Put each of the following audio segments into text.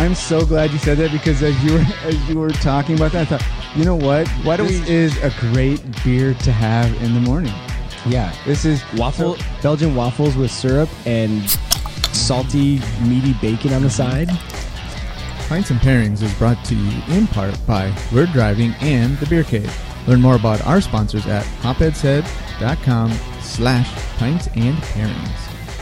I'm so glad you said that, because as you were talking about that, I thought, you know what? This is a great beer to have in the morning. Yeah. This is Belgian waffles with syrup and salty, meaty bacon on the side. Pints and Pairings is brought to you in part by We're Driving and The Beer Cave. Learn more about our sponsors at hopheadshead.com/pints and pairings.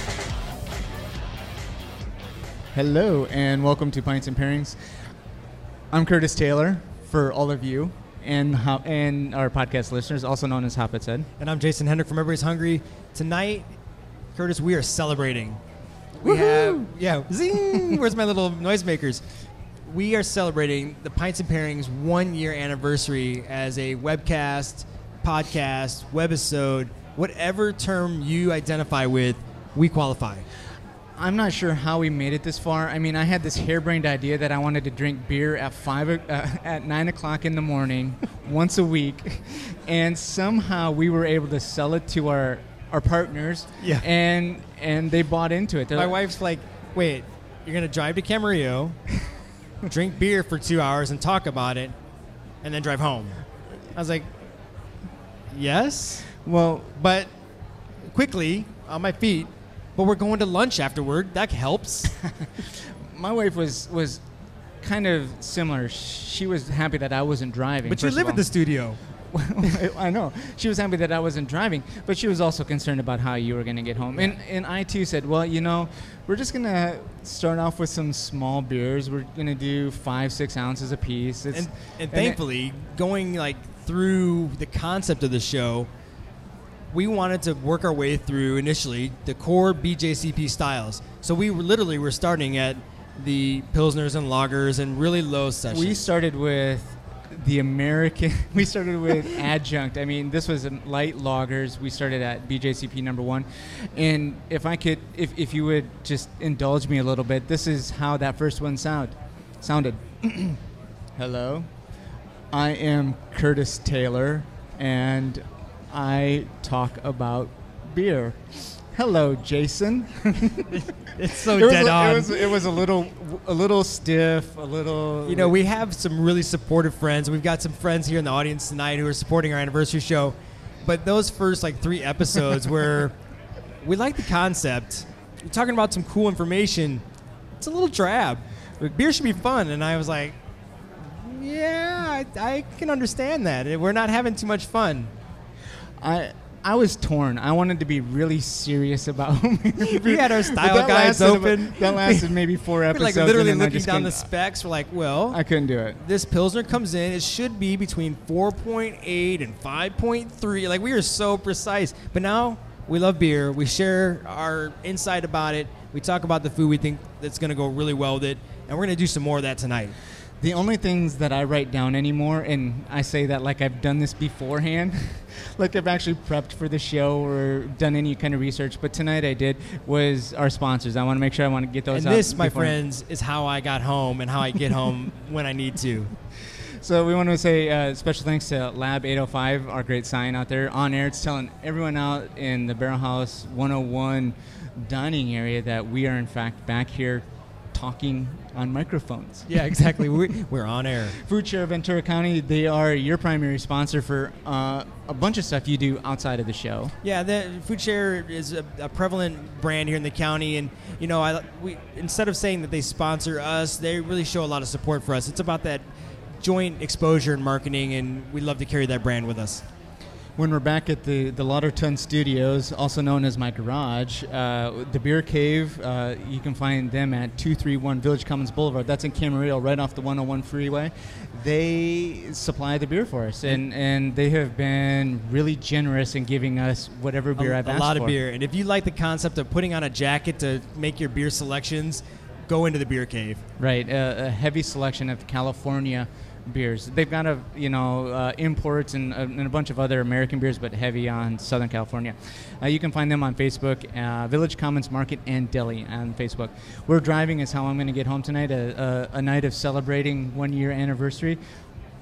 Hello and welcome to Pints and Pairings. I'm Curtis Taylor for all of you and our podcast listeners, also known as Hopheads Head. And I'm Jason Hendrick from Everybody's Hungry. Tonight, Curtis, we are celebrating. We have, zing! Where's my little noisemakers? We are celebrating the Pints and Pairings 1 year anniversary as a webcast, podcast, webisode, whatever term you identify with, we qualify. I'm not sure how we made it this far. I mean, I had this harebrained idea that I wanted to drink beer at 9 o'clock in the morning once a week, and somehow we were able to sell it to our partners, and they bought into it. My wife's like, wait, you're going to drive to Camarillo, drink beer for 2 hours and talk about it, and then drive home. I was like, yes? Well, but quickly, on my feet, but we're going to lunch afterward. That helps. My wife was kind of similar. She was happy that I wasn't driving. But you live at the studio. I know. She was happy that I wasn't driving, but she was also concerned about how you were going to get home. Yeah. And I, too, said, well, we're just going to start off with some small beers. We're going to do 5-6 ounces a piece. And thankfully, going through the concept of the show, we wanted to work our way through, initially, the core BJCP styles. So we were starting at the Pilsners and Lagers and really low sessions. We started with we started with Adjunct. I mean, this was light lagers. We started at BJCP number 1. And if you would just indulge me a little bit, this is how that first one sounded. Hello, I am Curtis Taylor, and I talk about beer. Hello, Jason. It's so dead on. It was a little stiff, a little. We have some really supportive friends. We've got some friends here in the audience tonight who are supporting our anniversary show. But those first 3 episodes where we like the concept, we're talking about some cool information. It's a little drab. Beer should be fun, and I was like, yeah, I can understand that. We're not having too much fun. I was torn. I wanted to be really serious about. We had our style guides open. That lasted maybe 4 episodes. We're literally looking down the specs. We're like, well, I couldn't do it. This Pilsner comes in. It should be between 4.8 and 5.3. We are so precise. But now we love beer. We share our insight about it. We talk about the food we think that's going to go really well with it, and we're going to do some more of that tonight. The only things that I write down anymore, and I say that like I've done this beforehand, like I've actually prepped for the show or done any kind of research, but tonight I did, was our sponsors. I want to make sure I want to get those out. And this, my friends, is how I got home and how I get home when I need to. So we want to say special thanks to Lab 805, our great sign out there on air. It's telling everyone out in the Barrel House 101 dining area that we are in fact back here talking on microphones. Yeah, exactly. We're on air. Food Share of Ventura County, they are your primary sponsor for a bunch of stuff you do outside of the show. Yeah, the Food Share is a prevalent brand here in the county, and we instead of saying that they sponsor us, they really show a lot of support for us. It's about that joint exposure and marketing, and we love to carry that brand with us. When we're back at the Lauderton Studios, also known as my garage, the Beer Cave, you can find them at 231 Village Commons Boulevard. That's in Camarillo, right off the 101 freeway. They supply the beer for us, and they have been really generous in giving us whatever beer I've asked for. A lot of beer. And if you like the concept of putting on a jacket to make your beer selections, go into the Beer Cave. Right, a heavy selection of California beers. They've got imports and a bunch of other American beers, but heavy on Southern California. You can find them on Facebook, Village Commons Market and Deli on Facebook. We're Driving is how I'm going to get home tonight, a night of celebrating 1 year anniversary.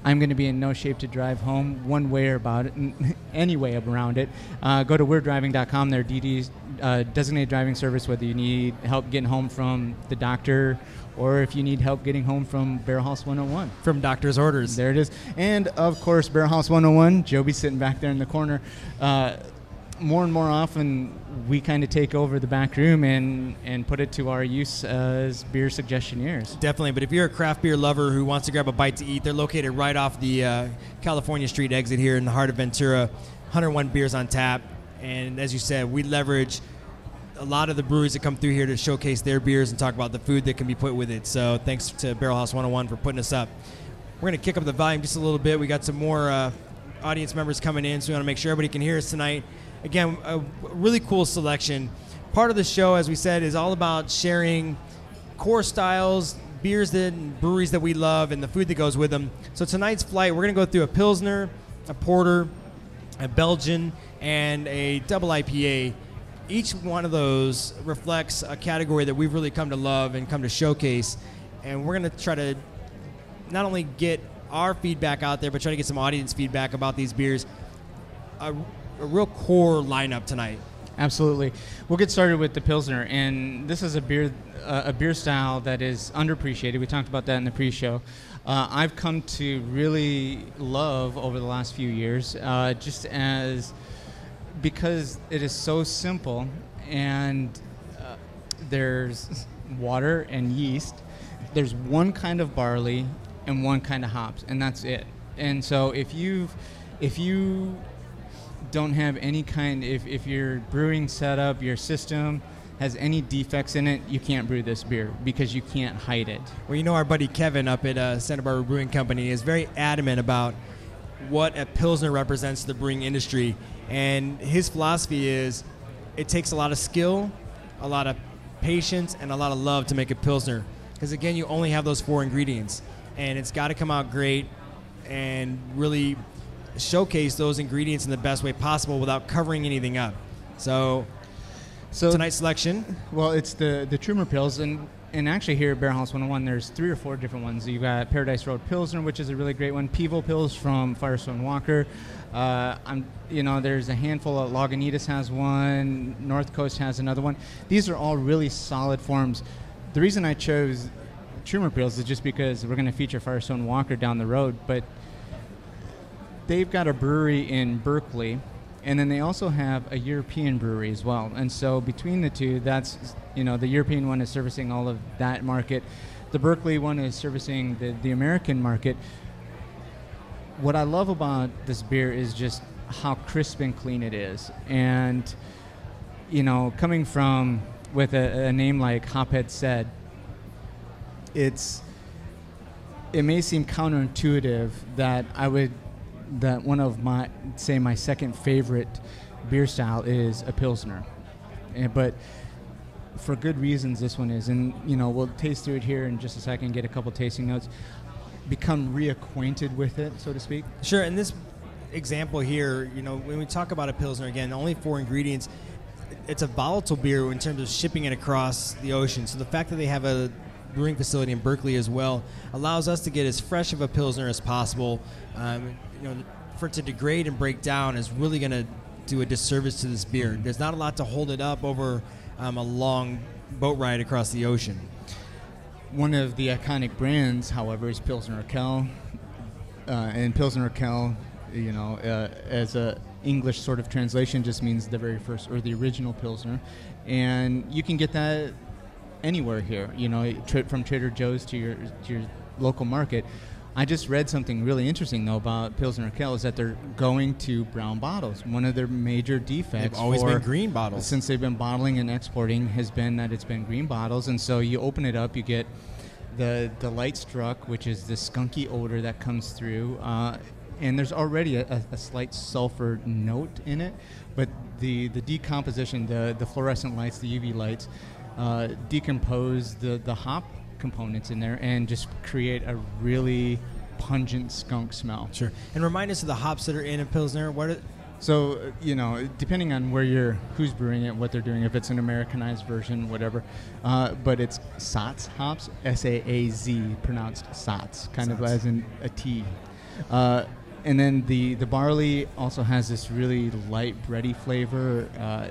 I'm going to be in no shape to drive home one way or about it, any way around it, go to we'redriving.com. They're DD's designated driving service, whether you need help getting home from the doctor or if you need help getting home from Barrel House 101. From doctor's orders. There it is. And, of course, Barrel House 101, Joby's sitting back there in the corner. More and more often, we kind of take over the back room and put it to our use as beer suggestioneers. Definitely, but if you're a craft beer lover who wants to grab a bite to eat, they're located right off the California Street exit here in the heart of Ventura. 101 beers on tap. And as you said, we leverage a lot of the breweries that come through here to showcase their beers and talk about the food that can be put with it. So thanks to Barrel House 101 for putting us up. We're going to kick up the volume just a little bit. We got some more audience members coming in, so we want to make sure everybody can hear us tonight. Again, a really cool selection. Part of the show, as we said, is all about sharing core styles, beers and breweries that we love, and the food that goes with them. So tonight's flight, we're going to go through a Pilsner, a Porter, a Belgian, and a double IPA. Each one of those reflects a category that we've really come to love and come to showcase. And we're going to try to not only get our feedback out there, but try to get some audience feedback about these beers. A real core lineup tonight. Absolutely. We'll get started with the Pilsner, and this is a beer style that is underappreciated. We talked about that in the pre-show. I've come to really love over the last few years, because it is so simple, and there's water and yeast. There's one kind of barley and one kind of hops, and that's it. And so if you don't have any kind, if your brewing setup, your system has any defects in it, you can't brew this beer because you can't hide it. Well, you know, our buddy Kevin up at Santa Barbara Brewing Company is very adamant about what a Pilsner represents to the brewing industry. And his philosophy is it takes a lot of skill, a lot of patience, and a lot of love to make a Pilsner. Because, again, you only have those 4 ingredients. And it's got to come out great and really showcase those ingredients in the best way possible without covering anything up. So tonight's selection. Well, it's the Trumer Pils, and actually here at Barrel House 101, there's 3 or 4 different ones. You've got Paradise Road Pilsner, which is a really great one. Pivo Pils from Firestone Walker. There's a handful of Lagunitas has one. North Coast has another one. These are all really solid forms. The reason I chose Trumer Pils is just because we're going to feature Firestone Walker down the road, but they've got a brewery in Berkeley, and then they also have a European brewery as well. And so between the two, that's, the European one is servicing all of that market. The Berkeley one is servicing the American market. What I love about this beer is just how crisp and clean it is. And, coming from with a name like Hophead Said, it may seem counterintuitive that one of my second favorite beer style is a Pilsner. But for good reasons this one is. And, we'll taste through it here in just a second, get a couple tasting notes, become reacquainted with it, so to speak. Sure, and this example here, when we talk about a Pilsner, again, only 4 ingredients, it's a volatile beer in terms of shipping it across the ocean. So the fact that they have a brewing facility in Berkeley as well allows us to get as fresh of a Pilsner as possible. For it to degrade and break down is really going to do a disservice to this beer. There's not a lot to hold it up over a long boat ride across the ocean. One of the iconic brands, however, is Pilsner Urquell. And Pilsner Urquell, as a English sort of translation, just means the very first or the original Pilsner. And you can get that anywhere here, from Trader Joe's to your local market. I just read something really interesting, though, about Pilsner Urquell, is that they're going to brown bottles. One of their major defects They've always been green bottles. Since they've been bottling and exporting has been that it's been green bottles. And so you open it up, you get the light struck, which is the skunky odor that comes through. And there's already a slight sulfur note in it. But the decomposition, the fluorescent lights, the UV lights, decompose the hop components in there and just create a really pungent skunk smell. Sure. And remind us of the hops that are in a Pilsner. So, depending on who's brewing it, what they're doing, if it's an Americanized version, whatever. But it's Saaz hops, S-A-A-Z, pronounced Saaz, kind of as in a T. And then the barley also has this really light bready flavor,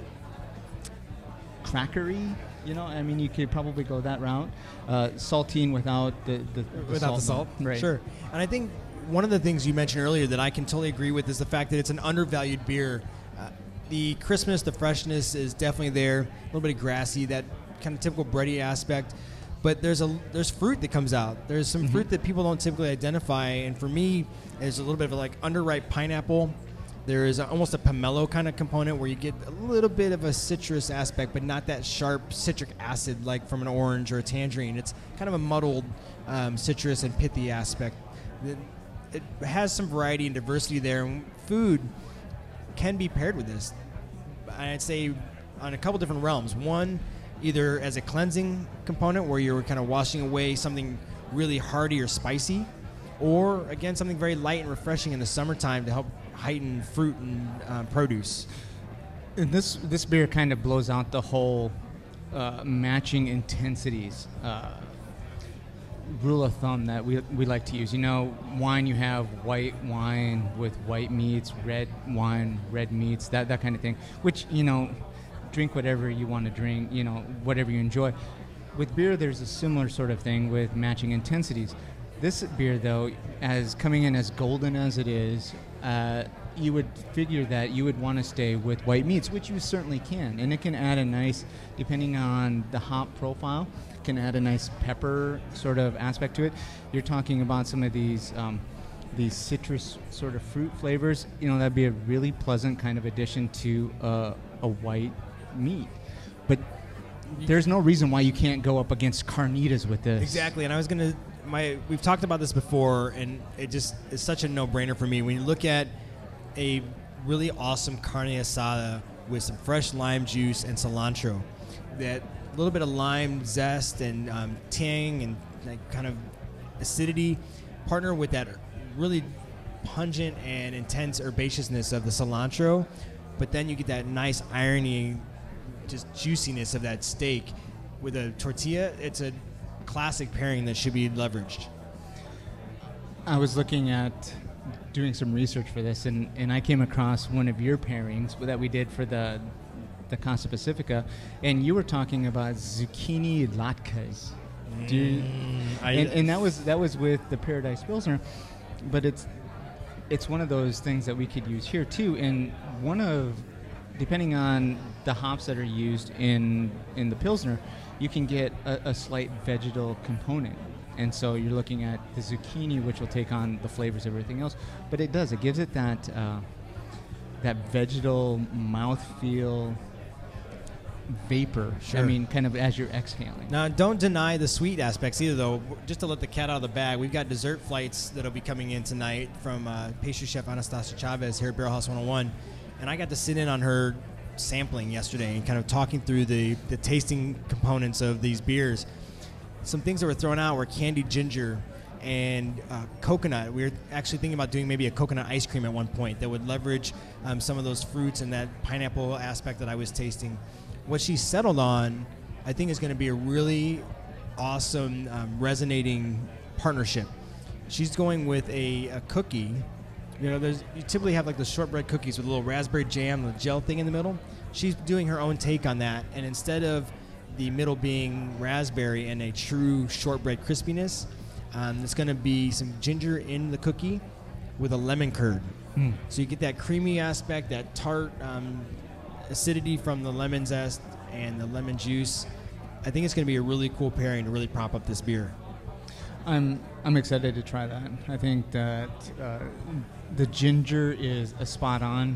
crackery. I mean, you could probably go that route. Saltine without without the salt. Right. Sure. And I think one of the things you mentioned earlier that I can totally agree with is the fact that it's an undervalued beer. The crispness, the freshness is definitely there. A little bit of grassy, that kind of typical bready aspect. But there's fruit that comes out. There's some fruit that people don't typically identify. And for me, there's a little bit of like underripe pineapple. There is almost a pomelo kind of component where you get a little bit of a citrus aspect, but not that sharp citric acid like from an orange or a tangerine. It's kind of a muddled citrus and pithy aspect. It has some variety and diversity there. And food can be paired with this. I'd say on a couple different realms. One, either as a cleansing component where you're kind of washing away something really hearty or spicy, or again something very light and refreshing in the summertime to help heighten fruit and produce. And this beer kind of blows out the whole matching intensities rule of thumb that we like to use. Wine, you have white wine with white meats, red wine, red meats, that kind of thing, which, drink whatever you want to drink, whatever you enjoy. With beer, there's a similar sort of thing with matching intensities. This beer, though, as coming in as golden as it is, you would figure that you would want to stay with white meats, which you certainly can. And it can add a nice, depending on the hop profile, can add a nice pepper sort of aspect to it. You're talking about some of these citrus sort of fruit flavors. That'd be a really pleasant kind of addition to a white meat. But there's no reason why you can't go up against carnitas with this. Exactly, and I was going to... We've talked about this before, and it just is such a no-brainer for me. When you look at a really awesome carne asada with some fresh lime juice and cilantro, that little bit of lime zest and tang and like kind of acidity, partner with that really pungent and intense herbaceousness of the cilantro, but then you get that nice irony, just juiciness of that steak with a tortilla. It's a classic pairing that should be leveraged. I was looking at doing some research for this, and I came across one of your pairings that we did for the Casa Pacifica, and you were talking about zucchini latkes. And that was with the Paradise Pilsner, but it's one of those things that we could use here too. And depending on the hops that are used in the Pilsner, you can get a slight vegetal component. And so you're looking at the zucchini, which will take on the flavors of everything else. But it gives it that vegetal mouthfeel vapor. Sure. I mean, kind of as you're exhaling. Now, don't deny the sweet aspects either, though. Just to let the cat out of the bag, we've got dessert flights that'll be coming in tonight from pastry chef Anastasia Chavez here at Barrel House 101. And I got to sit in on her sampling yesterday and kind of talking through the tasting components of these beers. Some things that were thrown out were candied ginger and coconut. We were actually thinking about doing maybe a coconut ice cream at one point that would leverage some of those fruits and that pineapple aspect that I was tasting. What she settled on, I think, is going to be a really awesome, resonating partnership. She's going with a cookie. You typically have like the shortbread cookies with a little raspberry jam, the gel thing in the middle. She's doing her own take on that, and instead of the middle being raspberry and a true shortbread crispiness, it's going to be some ginger in the cookie with a lemon curd. So you get that creamy aspect, that tart acidity from the lemon zest and the lemon juice. I think it's going to be a really cool pairing to really prop up this beer. I'm excited to try that. I think that the ginger is a spot on,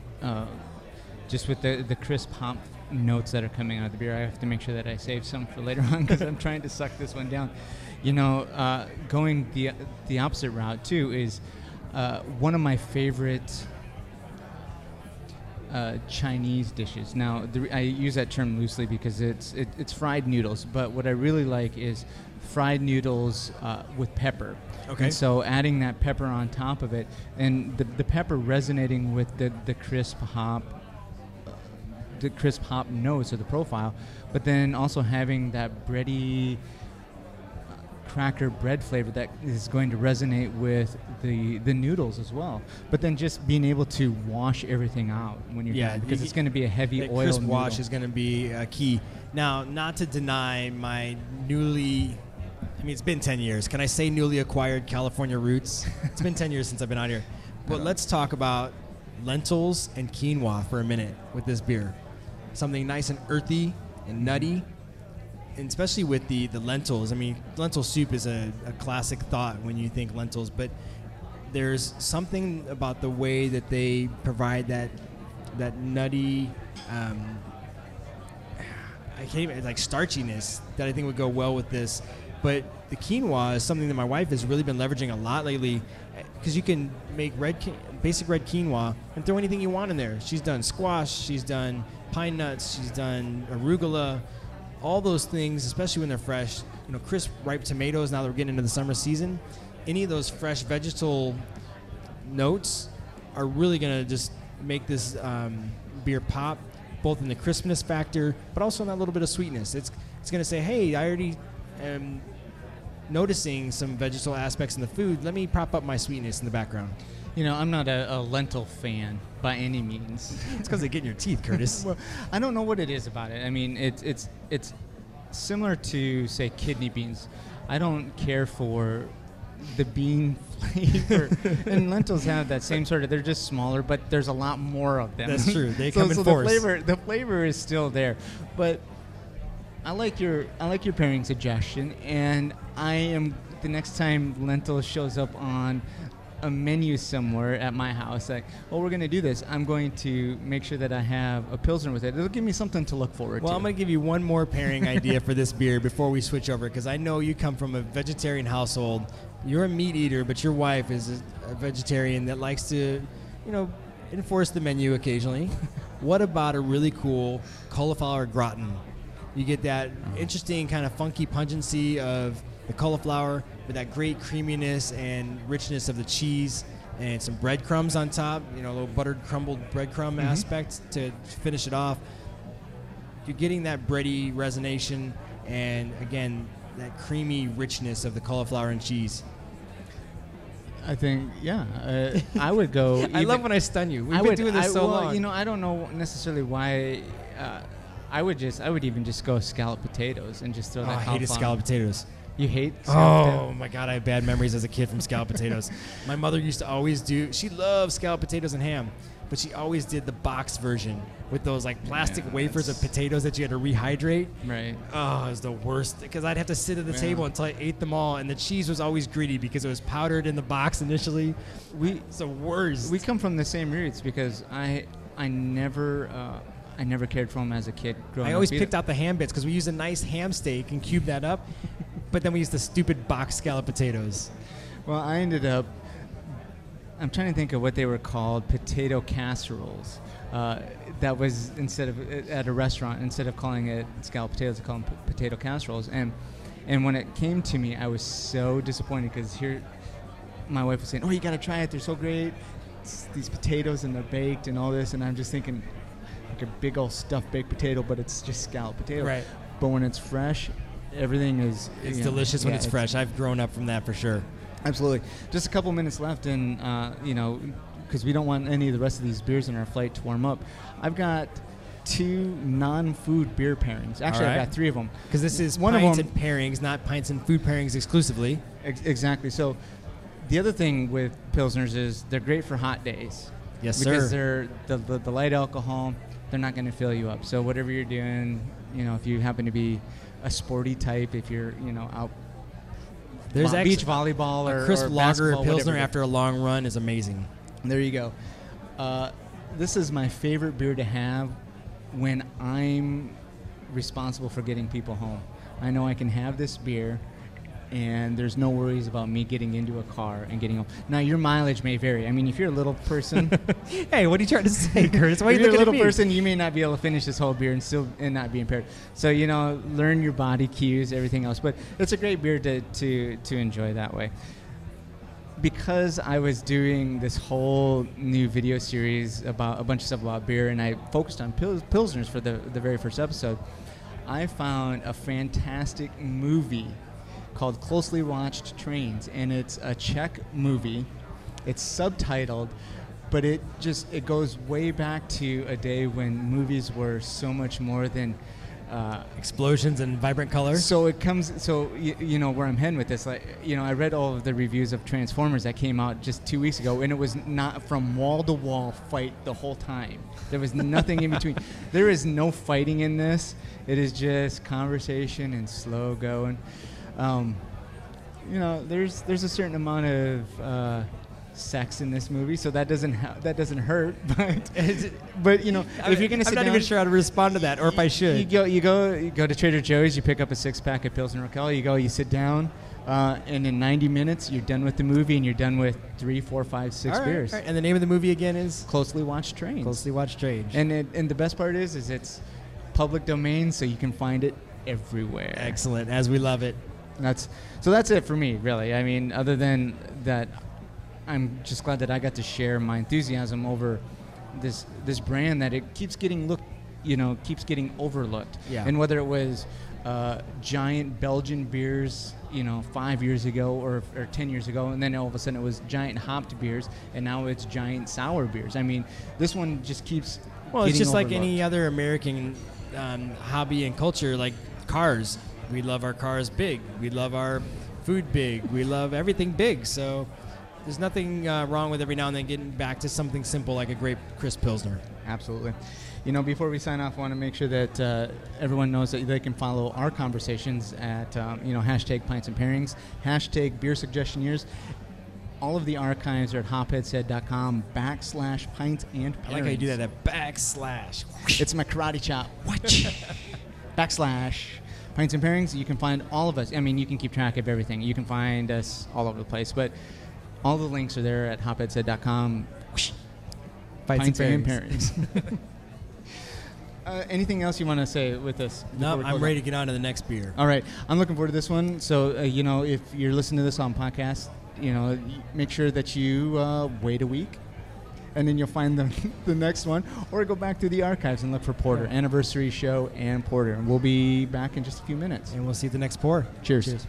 just with the crisp hop notes that are coming out of the beer. I have to make sure that I save some for later on because I'm trying to suck this one down. Going the opposite route too is one of my favorite Chinese dishes. Now, I use that term loosely because it's fried noodles, but what I really like is fried noodles with pepper. Okay. And so adding that pepper on top of it, and the pepper resonating with the crisp hop notes of the profile, but then also having that bready, cracker bread flavor that is going to resonate with the noodles as well. But then just being able to wash everything out when you're done, because it's going to be a heavy that oil crisp noodle. wash is going to be key. Now, not to deny my newly, I mean, it's been 10 years. Can I say newly acquired California roots? It's been 10 years since I've been out here. But let's talk about lentils and quinoa for a minute with this beer. Something nice and earthy and nutty, and especially with the lentils. I mean, lentil soup is a classic thought when you think lentils, but there's something about the way that they provide that nutty, I can't even, like, starchiness that I think would go well with this. But the quinoa is something that my wife has really been leveraging a lot lately, because you can make basic red quinoa and throw anything you want in there. She's done squash, she's done pine nuts, she's done arugula, all those things, especially when they're fresh. You know, crisp, ripe tomatoes. Now that we're getting into the summer season, any of those fresh vegetal notes are really going to just make this beer pop, both in the crispness factor, but also in that little bit of sweetness. It's going to say, hey, I already am noticing some vegetal aspects in the food. Let me prop up my sweetness in the background. You know, I'm not a lentil fan by any means. It's because they get in your teeth, Curtis. Well, I don't know what it is about it. I mean, it's similar to, say, kidney beans. I don't care for the bean flavor. And lentils have that same sort of, they're just smaller, but there's a lot more of them. That's true. They come in so force. The flavor is still there. But I like your pairing suggestion, and I am, the next time lentil shows up on a menu somewhere at my house, like, well, we're going to do this, I'm going to make sure that I have a Pilsner with it. It'll give me something to look forward to. Well, I'm going to give you one more pairing idea for this beer before we switch over, because I know you come from a vegetarian household. You're a meat eater, but your wife is a vegetarian that likes to, you know, enforce the menu occasionally. What about a really cool cauliflower gratin? You get that interesting kind of funky pungency of the cauliflower with that great creaminess and richness of the cheese, and some breadcrumbs on top, you know, a little buttered crumbled breadcrumb aspect to finish it off. You're getting that bready resonation and, again, that creamy richness of the cauliflower and cheese. I think, yeah, I would go. I love when I stun you. We've been doing this so long. You know, I don't know necessarily why. I would even just go scalloped potatoes and just throw that. I hated scalloped potatoes. You hate scalloped potatoes? Oh my God, I have bad memories as a kid from scalloped potatoes. My mother used to always do. She loved scalloped potatoes and ham, but she always did the box version with those like plastic wafers of potatoes that you had to rehydrate. Right. Oh, it was the worst, because I'd have to sit at the table until I ate them all, and the cheese was always gritty because it was powdered in the box initially. It's the worst. We come from the same roots, because I never cared for them as a kid growing up. I always picked out the ham bits because we used a nice ham steak and cubed that up, but then we used the stupid box scalloped potatoes. Well, I ended up, I'm trying to think of what they were called, potato casseroles. That was, instead of, at a restaurant, instead of calling it scalloped potatoes, they call them potato casseroles. And when it came to me, I was so disappointed, because here my wife was saying, oh, you got to try it, they're so great. It's these potatoes and they're baked and all this, and I'm just thinking, like a big old stuffed baked potato, but it's just scalloped potato. Right. But when it's fresh, everything is... It's delicious when it's fresh. I've grown up from that for sure. Absolutely. Just a couple minutes left, and, you know, because we don't want any of the rest of these beers in our flight to warm up. I've got 2 non-food beer pairings. Actually, All right. I've got 3 of them. Because this is One of pints them- and pairings, not pints and food pairings exclusively. Exactly. So the other thing with Pilsners is they're great for hot days. Yes, because sir. they're the light alcohol. They're not going to fill you up. So whatever you're doing, you know, if you happen to be a sporty type, if you're, you know, out There's beach volleyball or a crisp or lager or basketball, pilsner whatever. after a long run is amazing. There you go. This is my favorite beer to have when I'm responsible for getting people home. I know I can have this beer, and there's no worries about me getting into a car and getting home. Now, your mileage may vary. I mean, if you're a little person... Hey, what are you trying to say, Curtis? Why are if you you're a looking little at me? person, you may not be able to finish this whole beer and not be impaired. So, you know, learn your body cues, everything else. But it's a great beer to enjoy that way. Because I was doing this whole new video series about a bunch of stuff about beer, and I focused on Pilsners for the very first episode, I found a fantastic movie called Closely Watched Trains, and it's a Czech movie. It's subtitled, but it goes way back to a day when movies were so much more than explosions and vibrant colors. So it comes. So you know where I'm heading with this. Like, you know, I read all of the reviews of Transformers that came out just 2 weeks ago, and it was not from wall to wall fight the whole time. There was nothing in between. There is no fighting in this. It is just conversation and slow going. You know, there's a certain amount of sex in this movie, so that doesn't hurt. But you know, if you're gonna sit I'm not down, even sure how to respond to that, or if I should. You go to Trader Joe's, you pick up a 6-pack of Pilsner Urquell, you sit down, and in 90 minutes you're done with the movie, and you're done with 3, 4, 5, 6 beers. All right. And the name of the movie again is Closely Watched Trains. Closely Watched Trains. And the best part is it's public domain, so you can find it everywhere. Excellent, as we love it. That's it for me, really. I mean, other than that, I'm just glad that I got to share my enthusiasm over this brand that it keeps getting overlooked. Yeah. And whether it was giant Belgian beers, 5 years ago or 10 years ago, and then all of a sudden it was giant hopped beers, and now it's giant sour beers. I mean, this one just keeps. Well, it's just overlooked. like any other American hobby and culture, like cars. We love our cars big. We love our food big. We love everything big. So there's nothing wrong with every now and then getting back to something simple like a great crisp Pilsner. Absolutely. Before we sign off, I want to make sure that everyone knows that they can follow our conversations at, hashtag Pints and Pairings, hashtag Beer Suggestion Years. All of the archives are at hopheadsaid.com/pints and pairings. I like how you do that backslash. It's my karate chop. / Pints and Pairings. You can find all of us. I mean, you can keep track of everything. You can find us all over the place, but all the links are there at hopheadsaid.com. Pints and Pairings. Anything else you want to say with this? No, I'm ready to get on to the next beer. All right. I'm looking forward to this one. So, if you're listening to this on podcast, make sure that you wait a week, and then you'll find the next one, or go back through the archives and look for Porter, Anniversary Show and Porter. And we'll be back in just a few minutes. And we'll see you at the next pour. Cheers.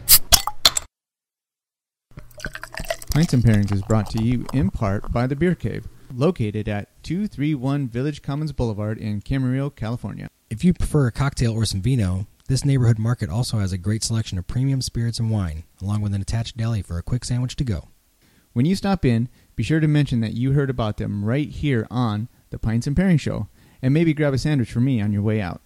Pints and Pairings is brought to you in part by The Beer Cave, located at 231 Village Commons Boulevard in Camarillo, California. If you prefer a cocktail or some vino, this neighborhood market also has a great selection of premium spirits and wine, along with an attached deli for a quick sandwich to go. When you stop in, be sure to mention that you heard about them right here on the Pints and Pairings Show, and maybe grab a sandwich for me on your way out.